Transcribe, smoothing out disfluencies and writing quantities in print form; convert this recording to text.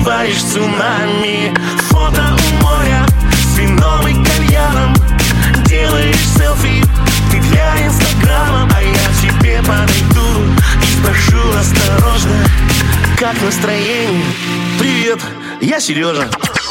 вызываешь цунами. Фото у моря с вином и кальяном. Делаешь селфи ты для инстаграма. А я к тебе подойду и спрошу осторожно: как настроение? Привет, я Сережа.